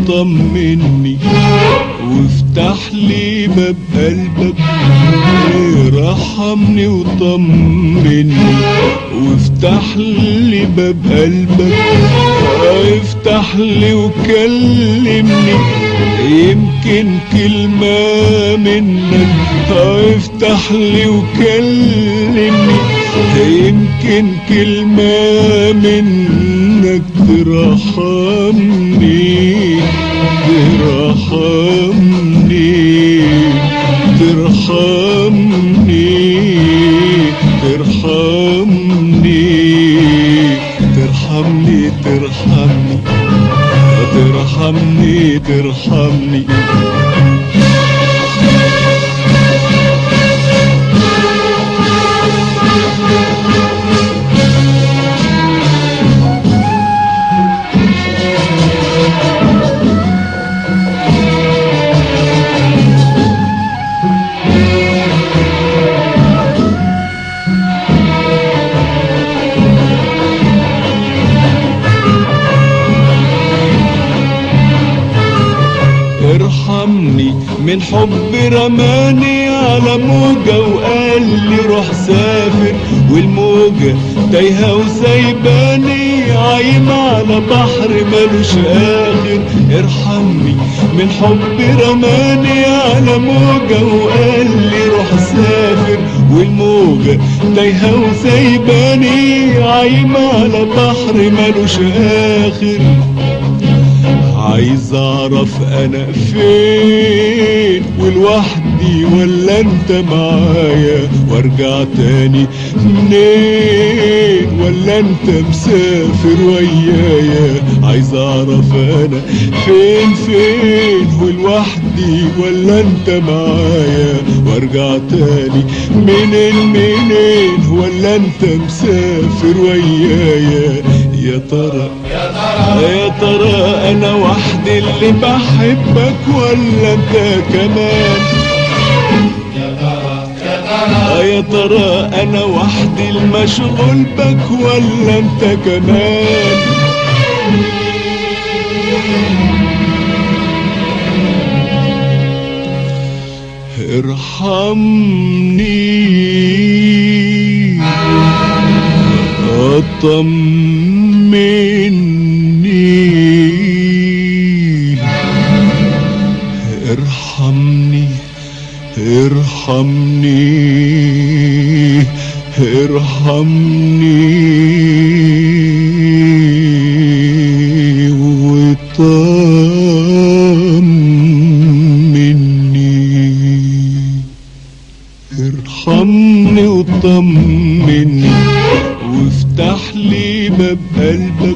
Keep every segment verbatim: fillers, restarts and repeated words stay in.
وطمني وافتح لي باب قلبك، رحمني وطمني وافتح لي باب قلبك، افتح لي وكلمني يمكن كلمة منك، افتح لي وكلمني يمكن كلمة منك ترحمني ترحمني ترحمني ترحمني ترحمني ترحمني ترحمني ترحمني ارحمني من حب رماني على موجة وقال لي روح سافر، والموجة تايهة وسايباني عايم على بحر ملوش آخر. ارحمني من حب رماني على موجة وقال لي روح سافر، والموجة تايهة وسايباني عايم على بحر ملوش آخر. عايز اعرف انا فين ولوحدي ولا انت معايا، وارجع تاني منين ولا انت مسافر ويايا. عايز اعرف انا فين فين ولوحدي ولا انت معايا، وارجع تاني منين منين ولا انت مسافر ويايا. يا ترى يا ترى انا وحدي اللي بحبك ولا انت كمان؟ يا ترى يا ترى يا ترى انا وحدي المشغول بك ولا انت كمان؟ ارحمني اطمني ارحمني ارحمني ارحمني وطمني ارحمني وطمني وافتح لي باب قلبك،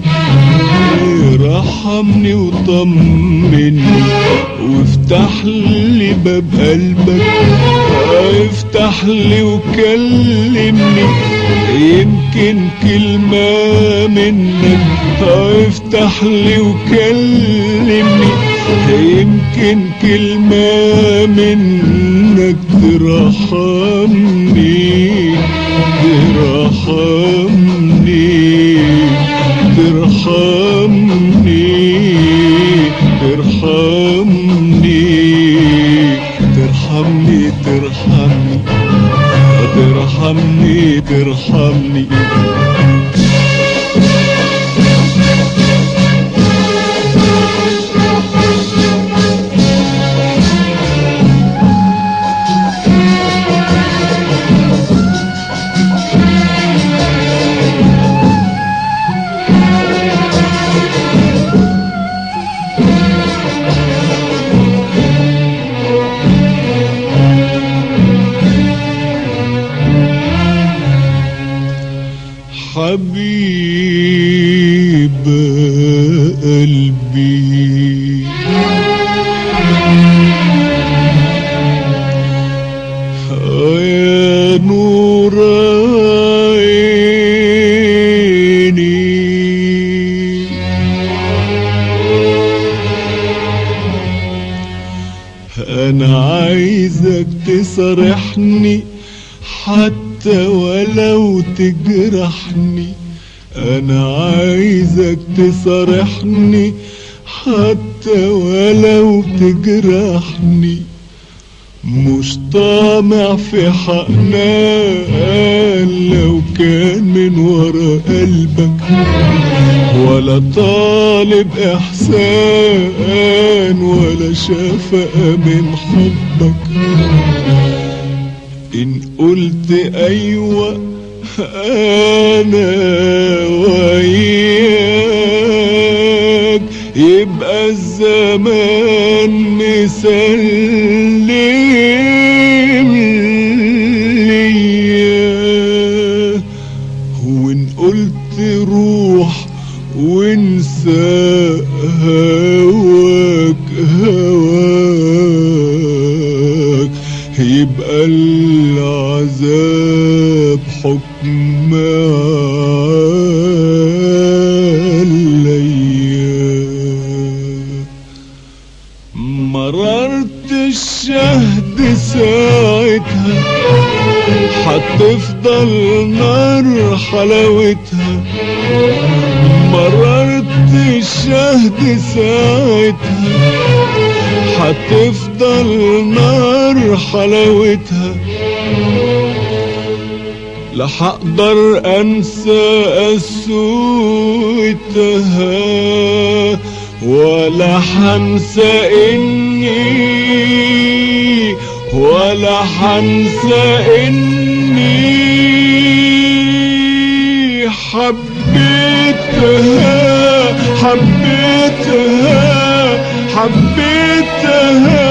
رحمني وطمني وافتح لي باب قلبك، افتح لي وكلمني يمكن كلمة منك، افتح لي وكلمني يمكن كلمة منك ترحمني ترحمني ترحمني ترحمني ترحمني ترحمني ترحمني ترحمني حبيب قلبي يا نور عيني انا عايزك تصارحني حتى ولو تجرحني، انا عايزك تصارحني حتى ولو تجرحني. مش طامع في حنان لو كان من ورا قلبك، ولا طالب احسان ولا شفقة من حبك. ان قلت ايوه انا وياك، يبقى الزمان مسلم ليا. وان قلت روح وانسى هواك هواك، يبقى العذاب حكم عليا. مررت الشهد ساعتها حتفضل نار حلاوتها. مررت الشهد ساعتها حتفضل نار حلاوتها. لا حقدر انسى قسوتها، ولا حنسى اني ولا حنسى اني حبيتها حبيتها حبيتها